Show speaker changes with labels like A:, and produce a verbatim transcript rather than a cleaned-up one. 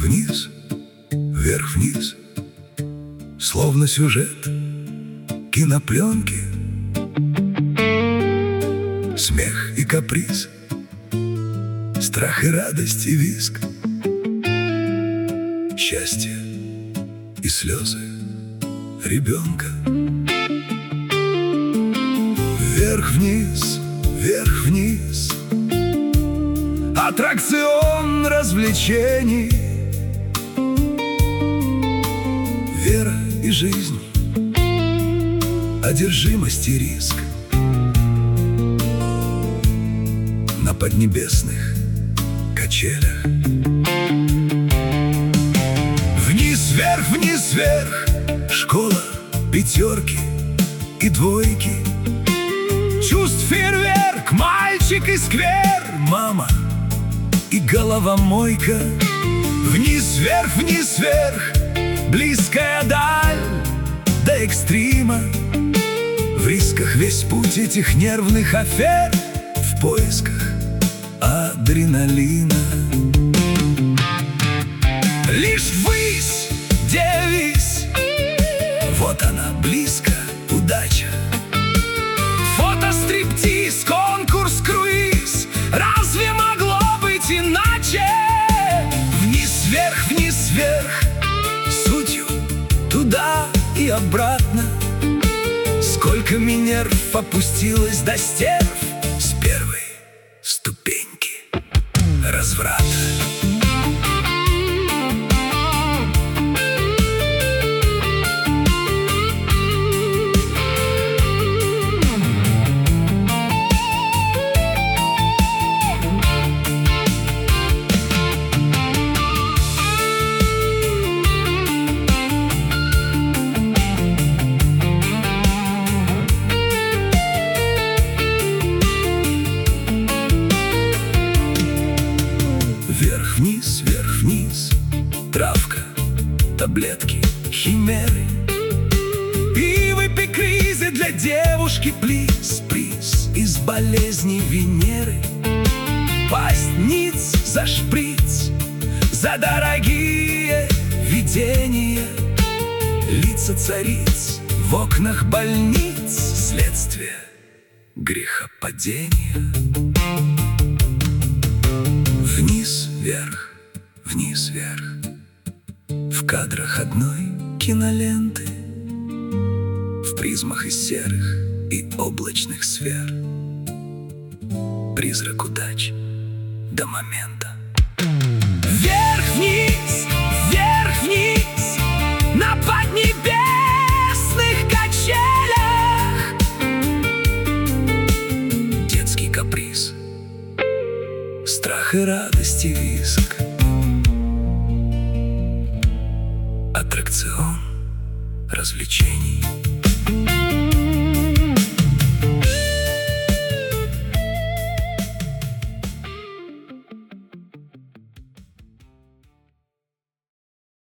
A: Вниз, вверх-вниз, словно сюжет кинопленки. Смех и каприз, страх и радость и визг, счастье и слезы ребенка. Вверх-вниз, вверх-вниз, аттракцион развлечений. Вера и жизнь, одержимость и риск на поднебесных качелях. Вниз, вверх, вниз, вверх, школа, пятерки и двойки. Чувств фейерверк, мальчик и сквер, мама и головомойка. Вниз, вверх, вниз, вверх, близкая даль до экстрима. В рисках весь путь этих нервных афер, в поисках адреналина. Лишь ввысь, девись, вот она близко, удача. Фотостриптиз, конкурс, круиз, разве могло быть иначе? Вниз, вверх, вниз, вверх, сутью туда и обратно. Сколько Минерв опустилось до стерв с первой ступеньки разврата. Вверх-вниз, вверх-вниз, травка, таблетки, химеры, пиво, пикризы для девушки, плиз, приз из болезни Венеры. Пасть ниц за шприц, за дорогие видения. Лица цариц в окнах больниц, следствие грехопадения. Вниз, вверх, вниз, вверх, в кадрах одной киноленты, в призмах из серых и облачных сфер. Призрак удач до момента. Вверх-вниз, вверх-вниз, на поднебесных качелях. Детский каприз, страх и радость и визг, аттракцион развлечений.